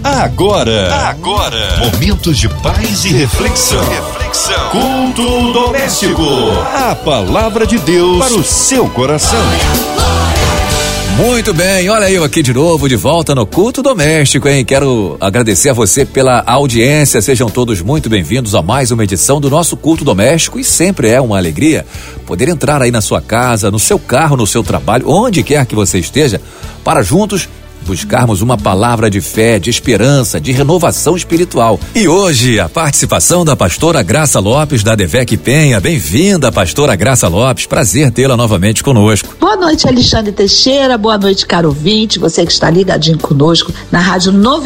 Agora, momentos de paz e reflexão. Culto doméstico. A palavra de Deus para o seu coração. Muito bem, olha eu aqui de novo, de volta no Culto Doméstico, hein? Quero agradecer a você pela audiência, sejam todos muito bem-vindos a mais uma edição do nosso Culto Doméstico, e sempre é uma alegria poder entrar aí na sua casa, no seu carro, no seu trabalho, onde quer que você esteja, para juntos buscarmos uma palavra de fé, de esperança, de renovação espiritual. E hoje, a participação da pastora Graça Lopes, da Devec Penha. Bem-vinda, pastora Graça Lopes, prazer tê-la novamente conosco. Boa noite, Alexandre Teixeira, boa noite, caro ouvinte, você que está ligadinho conosco na Rádio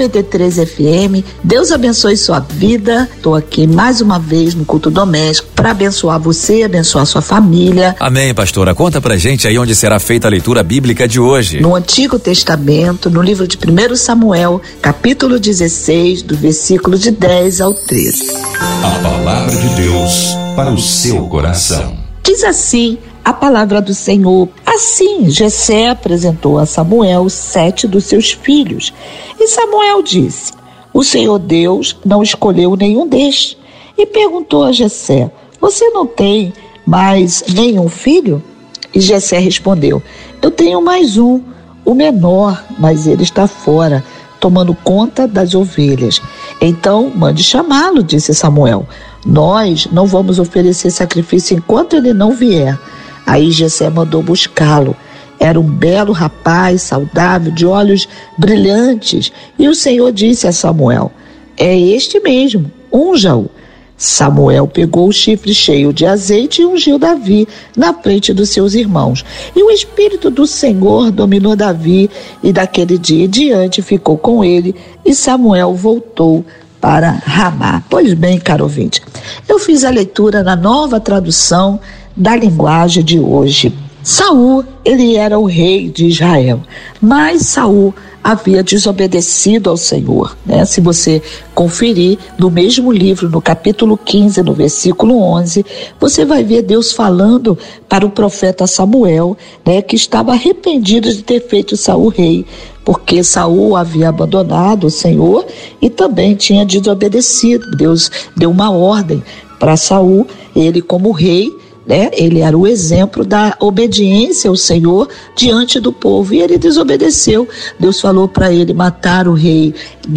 93 FM. Deus abençoe sua vida. Estou aqui mais uma vez no Culto Doméstico para abençoar você, abençoar sua família. Amém, pastora. Conta pra gente aí onde será feita a leitura bíblica de hoje. No Antigo Testamento, no livro de 1 Samuel, capítulo 16, do versículo de 10 ao 13. A palavra de Deus para o seu coração. Diz assim a palavra do Senhor: assim Jessé apresentou a Samuel 7 dos seus filhos, e Samuel disse: o Senhor Deus não escolheu nenhum destes. E perguntou a Jessé: você não tem mais nenhum filho? E Jessé respondeu: eu tenho mais um, o menor, mas ele está fora, tomando conta das ovelhas. Então mande chamá-lo, disse Samuel. Nós não vamos oferecer sacrifício enquanto ele não vier. Aí Jessé mandou buscá-lo. Era um belo rapaz, saudável, de olhos brilhantes. E o Senhor disse a Samuel: é este mesmo, unja-o. Samuel pegou o chifre cheio de azeite e ungiu Davi na frente dos seus irmãos. E o Espírito do Senhor dominou Davi, e daquele dia em diante ficou com ele, e Samuel voltou para Ramá. Pois bem, caro ouvinte, eu fiz a leitura na Nova Tradução da Linguagem de hoje. Saul, ele era o rei de Israel, mas Saul havia desobedecido ao Senhor, né? Se você conferir no mesmo livro, no capítulo 15, no versículo 11, você vai ver Deus falando para o profeta Samuel, né, que estava arrependido de ter feito Saul rei, porque Saul havia abandonado o Senhor e também tinha desobedecido. Deus deu uma ordem para Saul, ele como rei, né? Ele era o exemplo da obediência ao Senhor diante do povo, e ele desobedeceu. Deus falou para ele matar o rei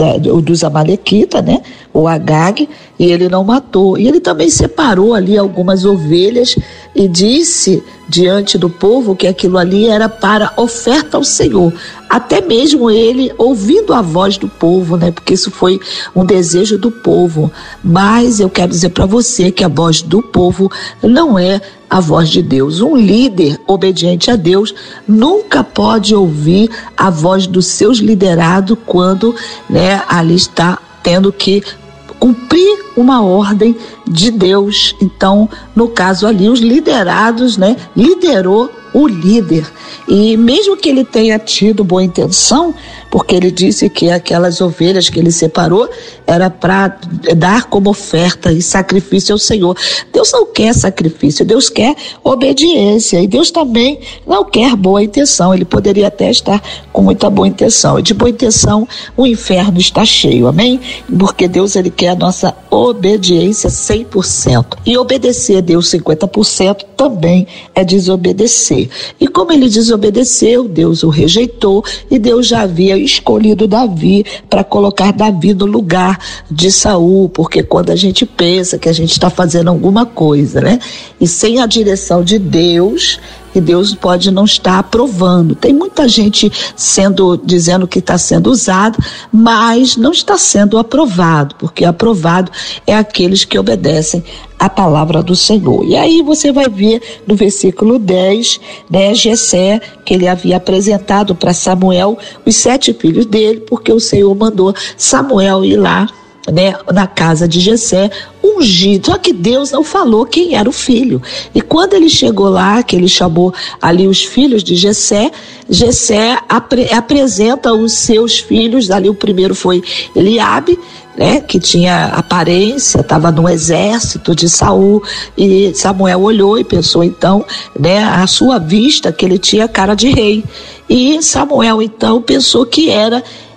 dos Amalequitas, né? O Agag, e ele não matou. E ele também separou ali algumas ovelhas e disse diante do povo que aquilo ali era para oferta ao Senhor. Até mesmo ele ouvindo a voz do povo, né? Porque isso foi um desejo do povo. Mas eu quero dizer para você que a voz do povo não é a voz de Deus. Um líder obediente a Deus nunca pode ouvir a voz dos seus liderados quando, né, ali está tendo que cumprir uma ordem de Deus. Então, no caso ali, os liderados, né, liderou o líder. E mesmo que ele tenha tido boa intenção, porque ele disse que aquelas ovelhas que ele separou era para dar como oferta e sacrifício ao Senhor. Deus não quer sacrifício, Deus quer obediência, e Deus também não quer boa intenção. Ele poderia até estar com muita boa intenção, e de boa intenção o inferno está cheio, amém? Porque Deus, ele quer a nossa obediência 100%, e obedecer a Deus 50% também é desobedecer. E como ele desobedeceu, Deus o rejeitou, e Deus já havia escolhido Davi para colocar Davi no lugar de Saul, porque quando a gente pensa que a gente está fazendo alguma coisa, né, e sem a direção de Deus, e Deus pode não estar aprovando. Tem muita gente dizendo que está sendo usado, mas não está sendo aprovado, porque aprovado é aqueles que obedecem a palavra do Senhor. E aí você vai ver no versículo 10, né, Jessé, que ele havia apresentado para Samuel os 7 filhos dele, porque o Senhor mandou Samuel ir lá, né, na casa de Jessé, ungido. Só que Deus não falou quem era o filho. E quando ele chegou lá, que ele chamou ali os filhos de Jessé, Jessé apresenta os seus filhos. Ali o primeiro foi Eliabe, né, que tinha aparência, estava no exército de Saul, e Samuel olhou e pensou então, né, à sua vista, que ele tinha cara de rei. E Samuel então pensou que era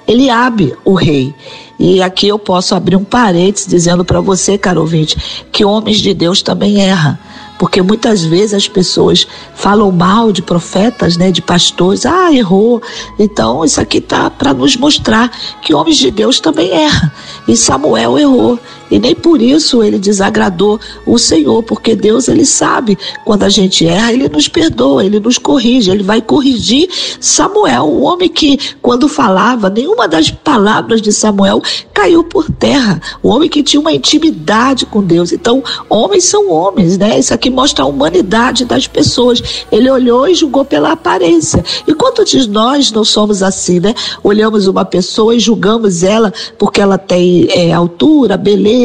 Eliabe, o rei. E aqui eu posso abrir um parênteses dizendo para você, caro ouvinte, que homens de Deus também erram. Porque muitas vezes as pessoas falam mal de profetas, né, de pastores. Errou. Então isso aqui tá para nos mostrar que homens de Deus também erram. E Samuel errou. E nem por isso ele desagradou o Senhor, porque Deus, ele sabe, quando a gente erra, ele nos perdoa, ele nos corrige, ele vai corrigir Samuel, o homem que, quando falava, nenhuma das palavras de Samuel caiu por terra, o homem que tinha uma intimidade com Deus. Então, homens são homens, né? Isso aqui mostra a humanidade das pessoas. Ele olhou e julgou pela aparência. E quantos de nós não somos assim, né? Olhamos uma pessoa e julgamos ela porque ela tem altura, beleza,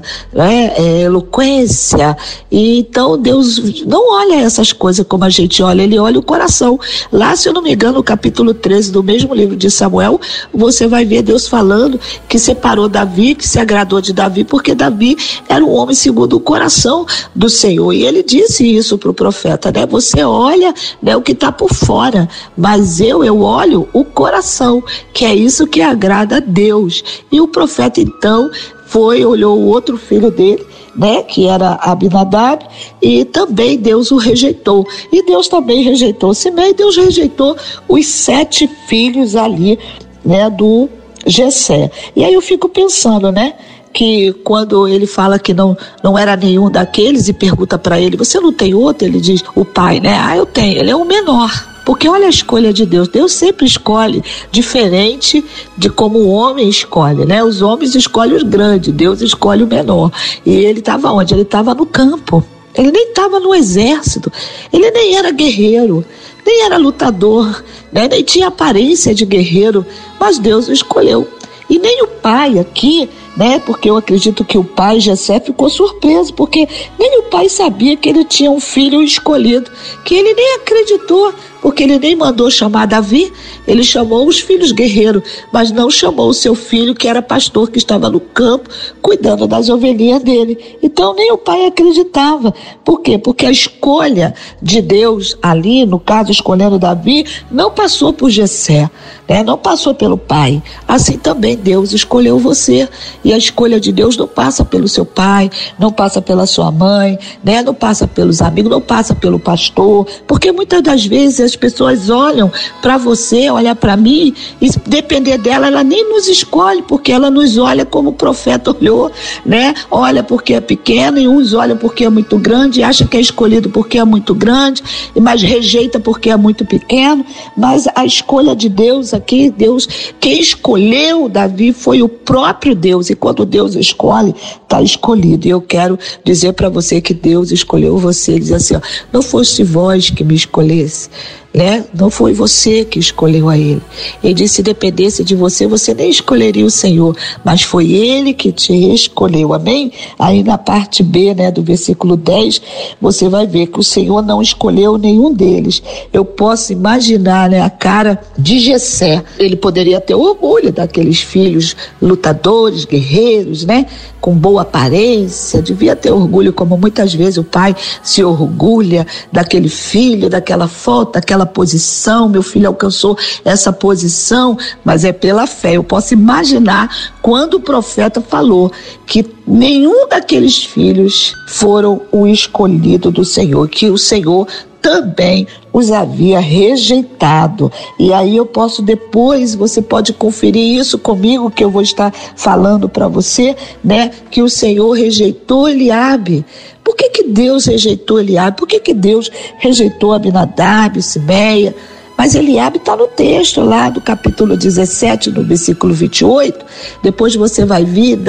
eloquência. E então Deus não olha essas coisas como a gente olha, ele olha o coração. Lá, se eu não me engano, no capítulo 13 do mesmo livro de Samuel, você vai ver Deus falando que separou Davi, que se agradou de Davi, porque Davi era um homem segundo o coração do Senhor. E ele disse isso para o profeta, né? Você olha, né, o que está por fora, mas eu olho o coração, que é isso que agrada a Deus. E o profeta então olhou o outro filho dele, né, que era Abinadab, e também Deus o rejeitou. E Deus também rejeitou Simei, Deus rejeitou os 7 filhos ali, né, do Jessé. E aí eu fico pensando, né, que quando ele fala que não era nenhum daqueles e pergunta para ele, você não tem outro? Ele diz, o pai, né? Eu tenho, ele é o menor. Porque olha a escolha de Deus. Deus sempre escolhe diferente de como o homem escolhe, né? Os homens escolhem os grandes, Deus escolhe o menor. E ele estava onde? Ele estava no campo. Ele nem estava no exército. Ele nem era guerreiro, nem era lutador, né? Nem tinha aparência de guerreiro. Mas Deus o escolheu. E nem o pai aqui, né? Porque eu acredito que o pai Jessé ficou surpreso, porque nem o pai sabia que ele tinha um filho escolhido, que ele nem acreditou, porque ele nem mandou chamar Davi. Ele chamou os filhos guerreiros, mas não chamou o seu filho, que era pastor, que estava no campo, cuidando das ovelhinhas dele. Então nem o pai acreditava. Por quê? Porque a escolha de Deus ali, no caso escolhendo Davi, não passou por Jessé, né? Não passou pelo pai. Assim também Deus escolheu você. E a escolha de Deus não passa pelo seu pai, não passa pela sua mãe, né? Não passa pelos amigos, não passa pelo pastor, porque muitas das vezes as pessoas olham para você, olha para mim, e depender dela, ela nem nos escolhe, porque ela nos olha como o profeta olhou, né? Olha porque é pequeno, e uns olham porque é muito grande, e acha que é escolhido porque é muito grande, mas rejeita porque é muito pequeno. Mas a escolha de Deus aqui, Deus, quem escolheu Davi foi o próprio Deus, e quando Deus escolhe, está escolhido. E eu quero dizer para você que Deus escolheu você. Ele diz assim, não foste vós que me escolhesse, né? Não foi você que escolheu a ele. Ele disse, se dependesse de você, você nem escolheria o Senhor, mas foi ele que te escolheu, amém? Aí na parte B, né, do versículo 10, você vai ver que o Senhor não escolheu nenhum deles. Eu posso imaginar, né, a cara de Jessé. Ele poderia ter orgulho daqueles filhos lutadores, guerreiros, né, com boa aparência, devia ter orgulho, como muitas vezes o pai se orgulha daquele filho, daquela foto, daquela posição. Meu filho alcançou essa posição, mas é pela fé. Eu posso imaginar quando o profeta falou que nenhum daqueles filhos foram o escolhido do Senhor, que o Senhor também os havia rejeitado. E aí eu posso depois, você pode conferir isso comigo, que eu vou estar falando para você, né, que o Senhor rejeitou Eliabe. Por que Deus rejeitou Eliabe? Por que Deus rejeitou Abinadab, Simeia? Mas Eliabe está no texto lá do capítulo 17, no versículo 28. Depois você vai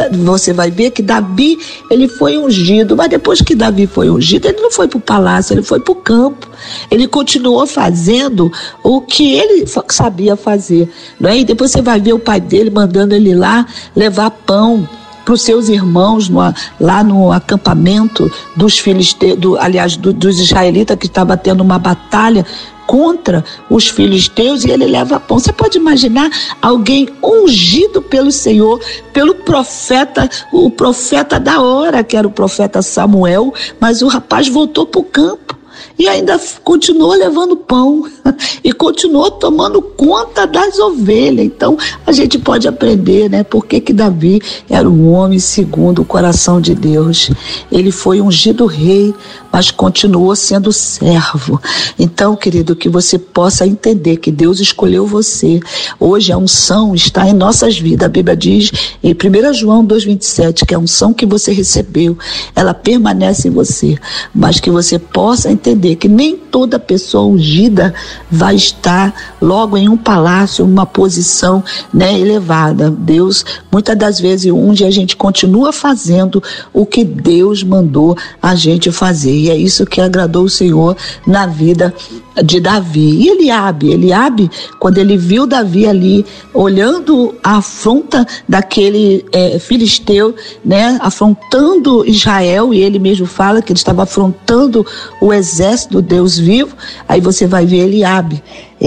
ver que Davi, ele foi ungido, mas depois que Davi foi ungido, ele não foi para o palácio, ele foi para o campo. Ele continuou fazendo o que ele sabia fazer, não é? E depois você vai ver o pai dele mandando ele lá levar pão para os seus irmãos lá no acampamento dos filisteus, dos israelitas, que estava tendo uma batalha contra os filisteus, e ele leva pão. Você pode imaginar alguém ungido pelo Senhor, pelo profeta, o profeta da hora, que era o profeta Samuel, mas o rapaz voltou para o campo. e ainda continuou levando pão e continuou tomando conta das ovelhas. Então a gente pode aprender, né? Por que Davi era um homem segundo o coração de Deus. Ele foi ungido rei, mas continuou sendo servo. Então, querido, que você possa entender que Deus escolheu você. Hoje a unção está em nossas vidas. A Bíblia diz em 1 João 2,27 que a unção que você recebeu, ela permanece em você, mas que você possa entender que nem toda pessoa ungida vai estar logo em um palácio, uma posição, né, elevada. Deus muitas das vezes unge, a gente continua fazendo o que Deus mandou a gente fazer, e é isso que agradou o Senhor na vida de Davi. E Eliabe, quando ele viu Davi ali olhando a afronta daquele filisteu, né, afrontando Israel, e ele mesmo fala que ele estava afrontando o exército do Deus vivo, aí você vai ver Eliabe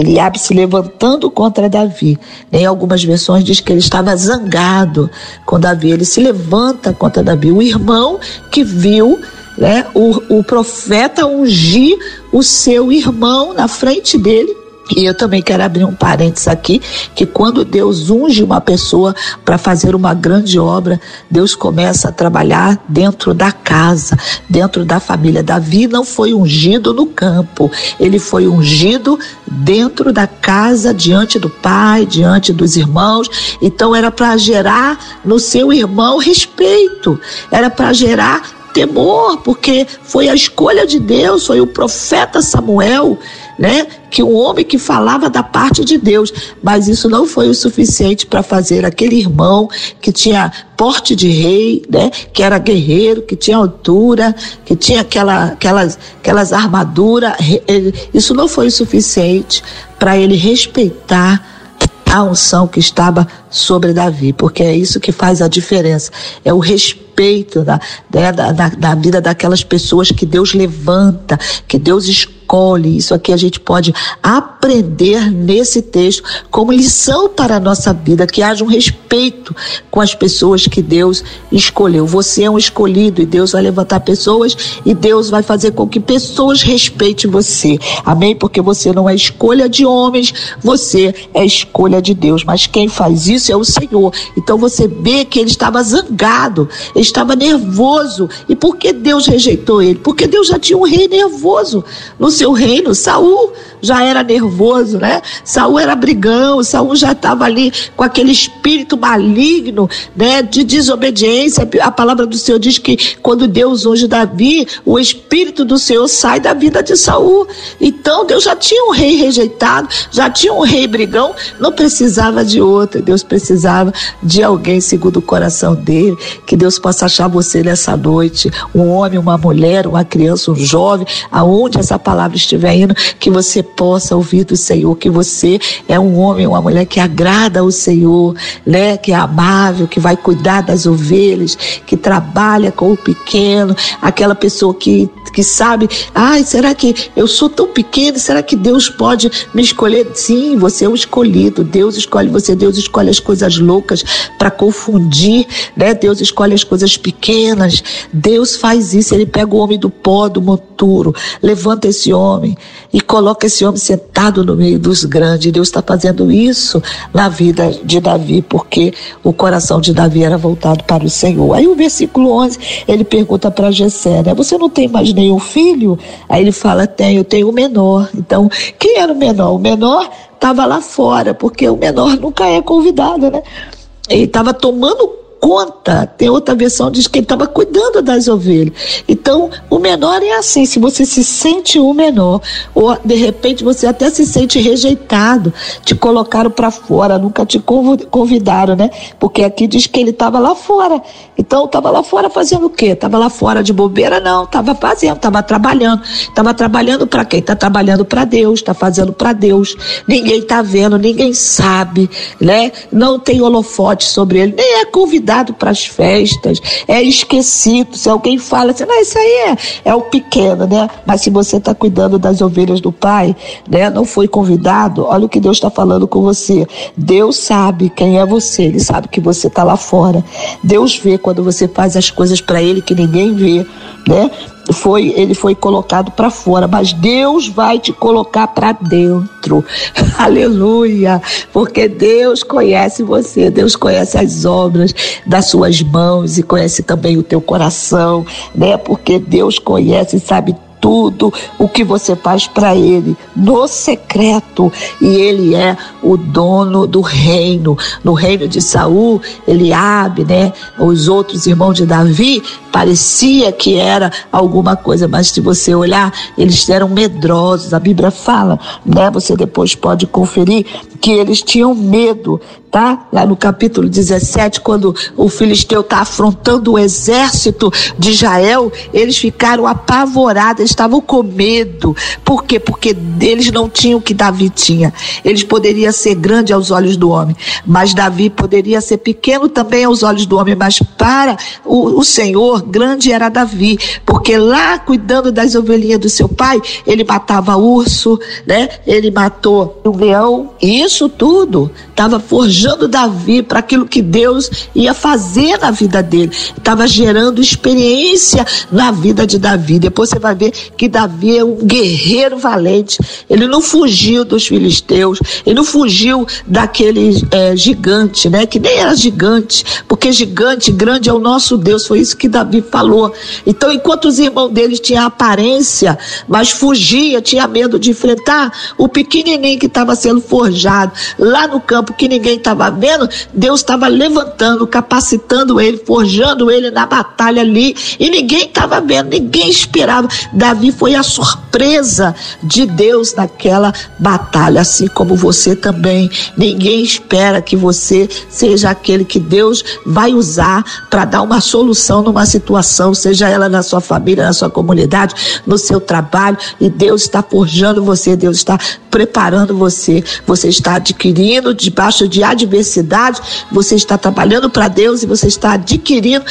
se levantando contra Davi. Em algumas versões diz que ele estava zangado com Davi. Ele se levanta contra Davi, o irmão que viu, né, o profeta ungir o seu irmão na frente dele. E eu também quero abrir um parênteses aqui, que quando Deus unge uma pessoa para fazer uma grande obra, Deus começa a trabalhar dentro da casa, dentro da família. Davi não foi ungido no campo, ele foi ungido dentro da casa, diante do pai, diante dos irmãos. Então era para gerar no seu irmão respeito, era para gerar temor, porque foi a escolha de Deus, foi o profeta Samuel, né, que um homem que falava da parte de Deus, mas isso não foi o suficiente para fazer aquele irmão que tinha porte de rei, né, que era guerreiro, que tinha altura, que tinha aquelas armaduras. Isso não foi o suficiente para ele respeitar a unção que estava sobre Davi, porque é isso que faz a diferença, é o respeito da vida daquelas pessoas que Deus levanta, que Deus escolhe. Isso aqui a gente pode aprender nesse texto como lição para a nossa vida, que haja um respeito com as pessoas que Deus escolheu. Você é um escolhido e Deus vai levantar pessoas e Deus vai fazer com que pessoas respeitem você. Amém? Porque você não é escolha de homens, você é escolha de Deus, mas quem faz isso é o Senhor. Então você vê que ele estava zangado, ele estava nervoso. E por que Deus rejeitou ele? Porque Deus já tinha um rei nervoso no seu reino. Saul já era nervoso, né? Saul era brigão, Saul já estava ali com aquele espírito maligno, né, de desobediência. A palavra do Senhor diz que quando Deus unge Davi, o espírito do Senhor sai da vida de Saul. Então Deus já tinha um rei rejeitado, já tinha um rei brigão, não precisava de outro. Deus precisava de alguém segundo o coração dele. Que Deus possa achar você nessa noite, um homem, uma mulher, uma criança, um jovem, aonde essa palavra estiver indo, que você possa ouvir do Senhor, que você é um homem, uma mulher que agrada ao Senhor, né? Que é amável, que vai cuidar das ovelhas, que trabalha com o pequeno, aquela pessoa que sabe, será que eu sou tão pequeno, será que Deus pode me escolher? Sim, você é o escolhido, Deus escolhe você, Deus escolhe as coisas loucas para confundir, né? Deus escolhe as coisas pequenas, Deus faz isso, ele pega o homem do pó, do monturo, levanta esse homem e coloca esse homem sentado no meio dos grandes. Deus está fazendo isso na vida de Davi, porque o coração de Davi era voltado para o Senhor. Aí o versículo 11, ele pergunta para Jessé, né? Você não tem mais nenhum filho? Aí ele fala, eu tenho o menor. Então, quem era o menor? O menor estava lá fora, porque o menor nunca é convidado, né? Ele estava tomando conta. Tem outra versão, diz que ele estava cuidando das ovelhas. Então o menor é assim, se você se sente o menor, ou de repente você até se sente rejeitado, te colocaram para fora, nunca te convidaram, né? Porque aqui diz que ele estava lá fora. Então estava lá fora fazendo o quê? Estava lá fora de bobeira? Não, estava fazendo, estava trabalhando para quem? Está trabalhando para Deus, está fazendo para Deus. Ninguém está vendo, ninguém sabe, né? Não tem holofote sobre ele, nem é convidado para as festas, é esquecido. Se alguém fala assim, não, isso aí é o pequeno, né? Mas se você está cuidando das ovelhas do Pai, né? Não foi convidado, olha o que Deus está falando com você. Deus sabe quem é você, Ele sabe que você está lá fora. Deus vê quando você faz as coisas para Ele que ninguém vê, né? ele foi colocado para fora, mas Deus vai te colocar para dentro. Aleluia! Porque Deus conhece você, Deus conhece as obras das suas mãos e conhece também o teu coração, né? Porque Deus conhece e sabe tudo o que você faz para Ele no secreto, e Ele é o dono do reino. No reino de Saul, Eliabe, né, os outros irmãos de Davi, parecia que era alguma coisa, mas se você olhar, eles eram medrosos. A Bíblia fala, né, você depois pode conferir, que eles tinham medo, tá? Lá no capítulo 17, quando o filisteu está afrontando o exército de Israel, eles ficaram apavorados, eles estavam com medo. Por quê? Porque eles não tinham o que Davi tinha. Eles poderiam ser grandes aos olhos do homem, mas Davi poderia ser pequeno também aos olhos do homem, mas para o Senhor, grande era Davi, porque lá cuidando das ovelhinhas do seu pai, ele matava urso, né? Ele matou um leão, e isso tudo estava forjando Davi para aquilo que Deus ia fazer na vida dele. Estava gerando experiência na vida de Davi. Depois você vai ver que Davi é um guerreiro valente. Ele não fugiu dos filisteus, ele não fugiu daquele gigante, né? Que nem era gigante, porque gigante, grande é o nosso Deus. Foi isso que Davi falou. Então, enquanto os irmãos deles tinham aparência, mas fugia, tinha medo de enfrentar o pequenininho que estava sendo forjado lá no campo, que ninguém estava vendo, Deus estava levantando, capacitando ele, forjando ele na batalha ali, e ninguém estava vendo, ninguém esperava. Davi foi a surpresa de Deus naquela batalha, assim como você também. Ninguém espera que você seja aquele que Deus vai usar para dar uma solução numa situação, seja ela na sua família, na sua comunidade, no seu trabalho, e Deus está forjando você, Deus está preparando você. Você está adquirindo debaixo de adversidade, você está trabalhando para Deus e você está adquirindo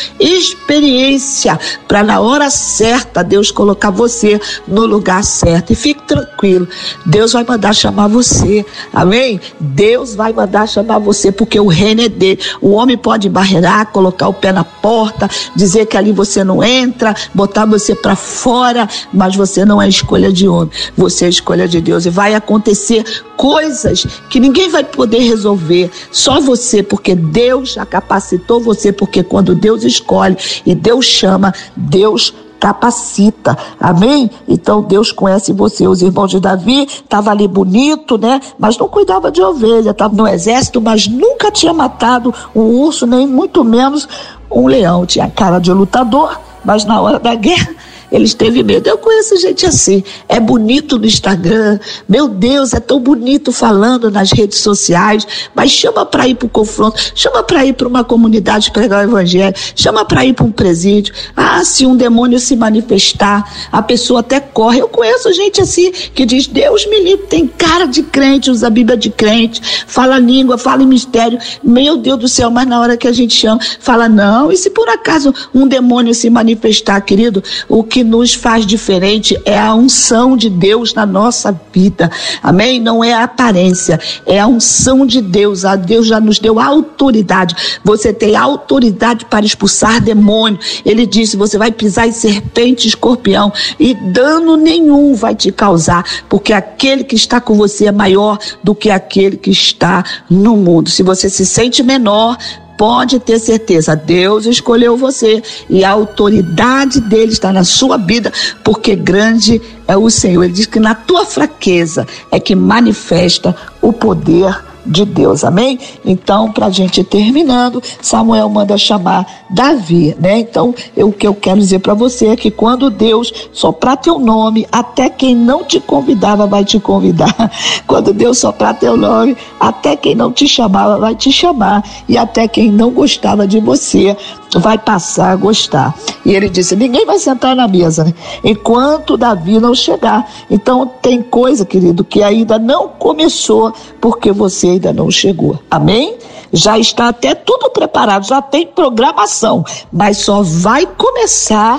experiência para na hora certa Deus colocar você no lugar certo. E fique tranquilo, Deus vai mandar chamar você, amém? Deus vai mandar chamar você, porque o reino é dele. O homem pode barreirar, colocar o pé na porta, dizer que ali você não entra, botar você para fora, mas você não é escolha de homem, você é escolha de Deus, e vai acontecer coisas que ninguém vai poder resolver, só você, porque Deus já capacitou você, porque quando Deus escolhe e Deus chama, Deus capacita, amém? Então Deus conhece você. Os irmãos de Davi estavam ali bonito, né? Mas não cuidava de ovelha, estava no exército, mas nunca tinha matado um urso, nem muito menos um leão. Tinha cara de lutador, mas na hora da guerra eles teve medo. Eu conheço gente assim, é bonito no Instagram, meu Deus, é tão bonito falando nas redes sociais, mas chama para ir para o confronto, chama para ir para uma comunidade pregar o evangelho, chama para ir para um presídio. Se um demônio se manifestar, a pessoa até corre. Eu conheço gente assim que diz, Deus me livre, tem cara de crente, usa a Bíblia de crente, fala língua, fala em mistério, meu Deus do céu, mas na hora que a gente chama, fala não. E se por acaso um demônio se manifestar, querido, o que nos faz diferente é a unção de Deus na nossa vida, amém? Não é a aparência, é a unção de Deus. A Deus já nos deu autoridade. Você tem autoridade para expulsar demônio. Ele disse, você vai pisar em serpente e escorpião e dano nenhum vai te causar, porque aquele que está com você é maior do que aquele que está no mundo. Se você se sente menor, pode ter certeza, Deus escolheu você e a autoridade dele está na sua vida, porque grande é o Senhor. Ele diz que na tua fraqueza é que manifesta o poder de Deus, amém? Então, para a gente ir terminando, Samuel manda chamar Davi, né? Então, o que eu quero dizer para você é que quando Deus soprar teu nome, até quem não te convidava vai te convidar. Quando Deus soprar teu nome, até quem não te chamava vai te chamar, e até quem não gostava de você vai passar a gostar. E ele disse, ninguém vai sentar na mesa, né, enquanto Davi não chegar. Então tem coisa, querido, que ainda não começou, porque você ainda não chegou, amém? Já está até tudo preparado, já tem programação, mas só vai começar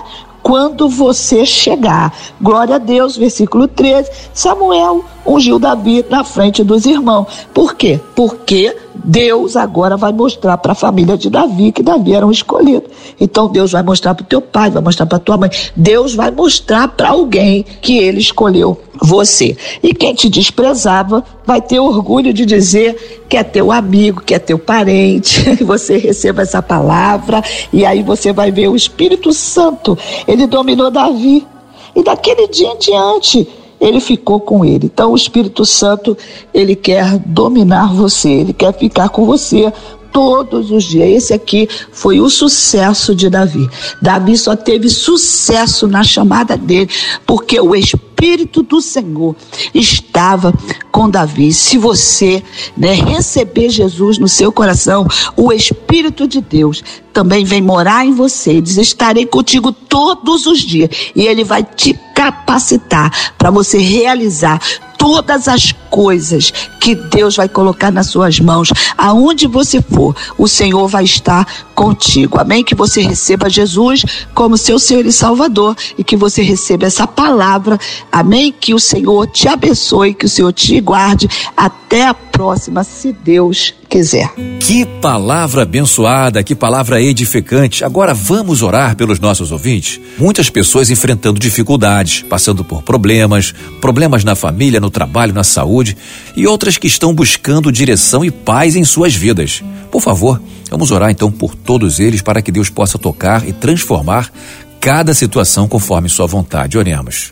quando você chegar. Glória a Deus, versículo 13, Samuel ungiu Davi na frente dos irmãos. Por quê? Porque Deus agora vai mostrar para a família de Davi que Davi era um escolhido. Então Deus vai mostrar para o teu pai, vai mostrar para tua mãe. Deus vai mostrar para alguém que ele escolheu você. E quem te desprezava vai ter orgulho de dizer que é teu amigo, que é teu parente. Você receba essa palavra e aí você vai ver o Espírito Santo. Ele dominou Davi. E daquele dia em diante ele ficou com ele. Então o Espírito Santo, ele quer dominar você, ele quer ficar com você todos os dias. Esse aqui foi o sucesso de Davi. Davi só teve sucesso na chamada dele, porque o Espírito do Senhor estava com Davi. Se você receber Jesus no seu coração, o Espírito de Deus também vem morar em você. Ele diz: estarei contigo todos os dias. E ele vai te capacitar para você realizar todas as coisas que Deus vai colocar nas suas mãos. Aonde você for, o Senhor vai estar contigo. Amém? Que você receba Jesus como seu Senhor e Salvador e que você receba essa palavra. Amém? Que o Senhor te abençoe, que o Senhor te guarde. Até a próxima, se Deus quiser. Que palavra abençoada, que palavra edificante. Agora vamos orar pelos nossos ouvintes. Muitas pessoas enfrentando dificuldades, passando por problemas na família, no trabalho, na saúde, e outras que estão buscando direção e paz em suas vidas. Por favor, vamos orar então por todos eles para que Deus possa tocar e transformar cada situação conforme sua vontade. Oremos.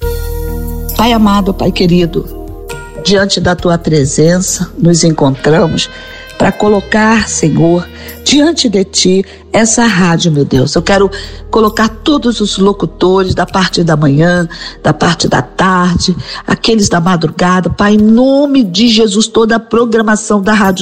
Pai amado, Pai querido, diante da tua presença nos encontramos para colocar, Senhor, diante de ti essa rádio, meu Deus. Eu quero colocar todos os locutores da parte da manhã, da parte da tarde, aqueles da madrugada, Pai, em nome de Jesus, toda a programação da Rádio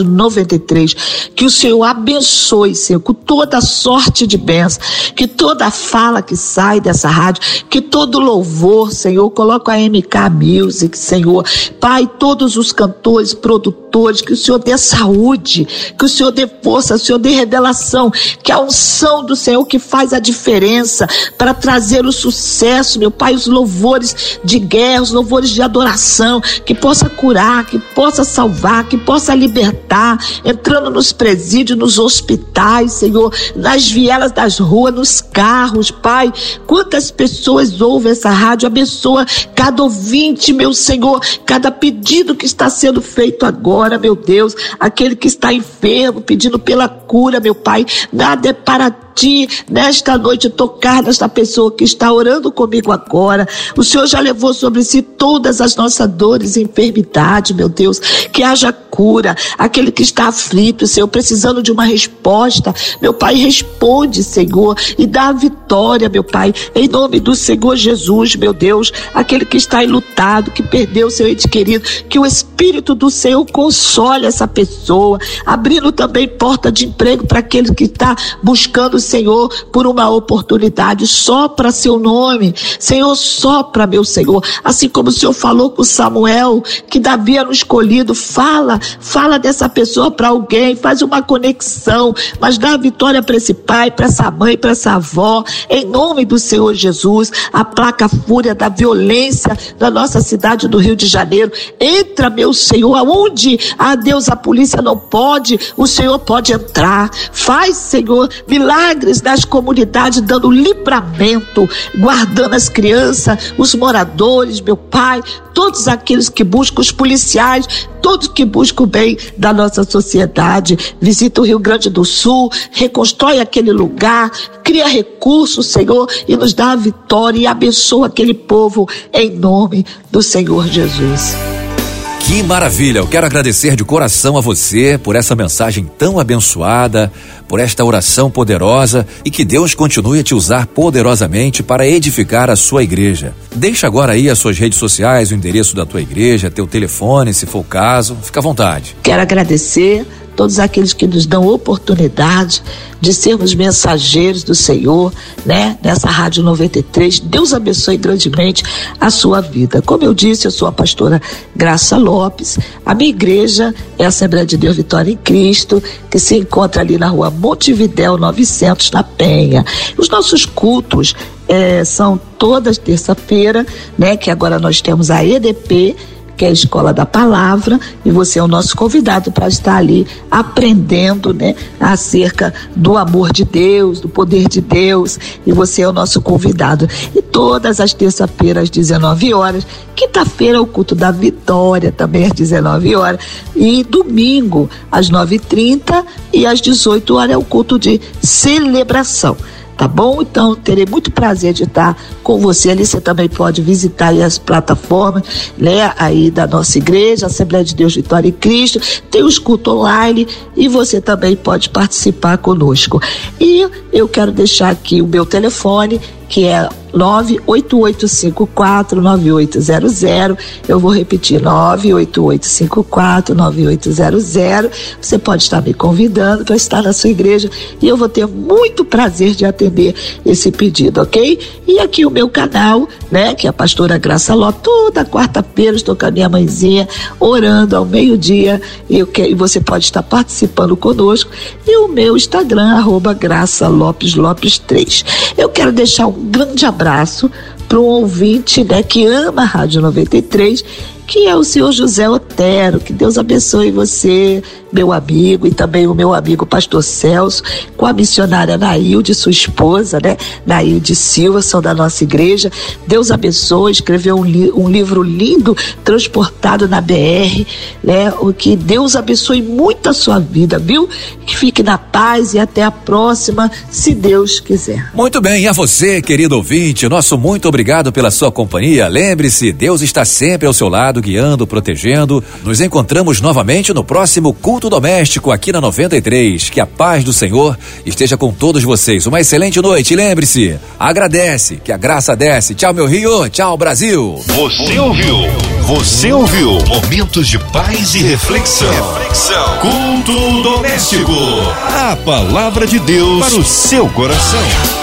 93, que o Senhor abençoe, Senhor, com toda sorte de bênçãos, que toda fala que sai dessa rádio, que todo louvor, Senhor, coloca a MK Music, Senhor, Pai, todos os cantores, produtores, que o Senhor dê saúde, que o Senhor dê força, que o Senhor dê revelação, que a unção do Senhor que faz a diferença para trazer o sucesso, meu Pai, os louvores de guerra, os louvores de adoração, que possa curar, que possa salvar, que possa libertar, entrando nos presídios, nos hospitais, Senhor, nas vielas das ruas, nos carros, Pai, quantas pessoas ouvem essa rádio, abençoa cada ouvinte, meu Senhor, cada pedido que está sendo feito agora, meu Deus, aquele que está enfermo, pedindo pela cura, meu Pai, nada é para ti nesta noite tocar nesta pessoa que está orando comigo agora. O Senhor já levou sobre si todas as nossas dores e enfermidades, meu Deus, que haja cura, aquele que está aflito, Senhor, precisando de uma resposta, meu Pai, responde, Senhor, e dá a vitória, meu Pai, em nome do Senhor Jesus, meu Deus, aquele que está enlutado, que perdeu seu ente querido, que o Espírito do Senhor console essa pessoa, abrindo também porta de emprego para aquele que está buscando, Senhor, por uma oportunidade. Sopra seu nome, Senhor, sopra, meu Senhor, assim como o Senhor falou com Samuel, que Davi era um escolhido. Fala dessa pessoa para alguém, faz uma conexão, mas dá a vitória para esse pai, para essa mãe, para essa avó, em nome do Senhor Jesus. Aplaca a fúria da violência da nossa cidade do Rio de Janeiro. Entra, meu Senhor, aonde, Deus, a polícia não pode, o Senhor pode entrar. Faz, Senhor, milagres nas comunidades, dando livramento, guardando as crianças, os moradores, meu Pai, todos aqueles que buscam, os policiais, todos que buscam o bem da nossa sociedade. Visita o Rio Grande do Sul, reconstrói aquele lugar, cria recursos, Senhor, e nos dá a vitória e abençoa aquele povo em nome do Senhor Jesus. Que maravilha! Eu quero agradecer de coração a você por essa mensagem tão abençoada, por esta oração poderosa, e que Deus continue a te usar poderosamente para edificar a sua igreja. Deixa agora aí as suas redes sociais, o endereço da tua igreja, teu telefone, se for o caso, fica à vontade. Quero agradecer todos aqueles que nos dão oportunidade de sermos mensageiros do Senhor, né? Nessa Rádio 93, Deus abençoe grandemente a sua vida. Como eu disse, eu sou a pastora Graça Lopes, a minha igreja é a Assembleia de Deus Vitória em Cristo, que se encontra ali na rua Montevidéu 900, na Penha. Os nossos cultos são todas terça-feira, né? Que agora nós temos a EDP, que é a Escola da Palavra, e você é o nosso convidado para estar ali aprendendo, né, acerca do amor de Deus, do poder de Deus, e você é o nosso convidado. E todas as terça-feiras às 19 horas, quinta-feira é o culto da Vitória, também às 19 horas, e domingo às 9h30 e às 18 horas é o culto de celebração. Tá bom? Então, terei muito prazer de estar com você ali. Você também pode visitar aí as plataformas, né, aí da nossa igreja, Assembleia de Deus Vitória em Cristo. Tem os cultos online e você também pode participar conosco. E eu quero deixar aqui o meu telefone, que é 98854-9800. Eu vou repetir, 98854-9800. Você pode estar me convidando para estar na sua igreja e eu vou ter muito prazer de atender esse pedido, ok? E aqui o meu canal, né, que é a pastora Graça Lopes, toda quarta-feira estou com a minha mãezinha orando ao meio-dia e você pode estar participando conosco. E o meu Instagram, @GraçaLopes3. Eu quero deixar um grande abraço para um ouvinte, né, que ama a Rádio 93, que é o senhor José Otero. Que Deus abençoe você, meu amigo, e também o meu amigo pastor Celso, com a missionária Nailde, sua esposa, né, Nailde Silva, são da nossa igreja. Deus abençoe, escreveu um livro lindo, Transportado na BR, né, o que Deus abençoe muito a sua vida, viu? Que fique na paz e até a próxima, se Deus quiser. Muito bem, e a você, querido ouvinte, nosso muito obrigado pela sua companhia. Lembre-se, Deus está sempre ao seu lado, guiando, protegendo. Nos encontramos novamente no próximo culto doméstico aqui na 93. Que a paz do Senhor esteja com todos vocês. Uma excelente noite. E lembre-se, agradece, que a graça desce. Tchau, meu Rio. Tchau, Brasil. Você ouviu momentos de paz e reflexão. Culto doméstico. A palavra de Deus para o seu coração.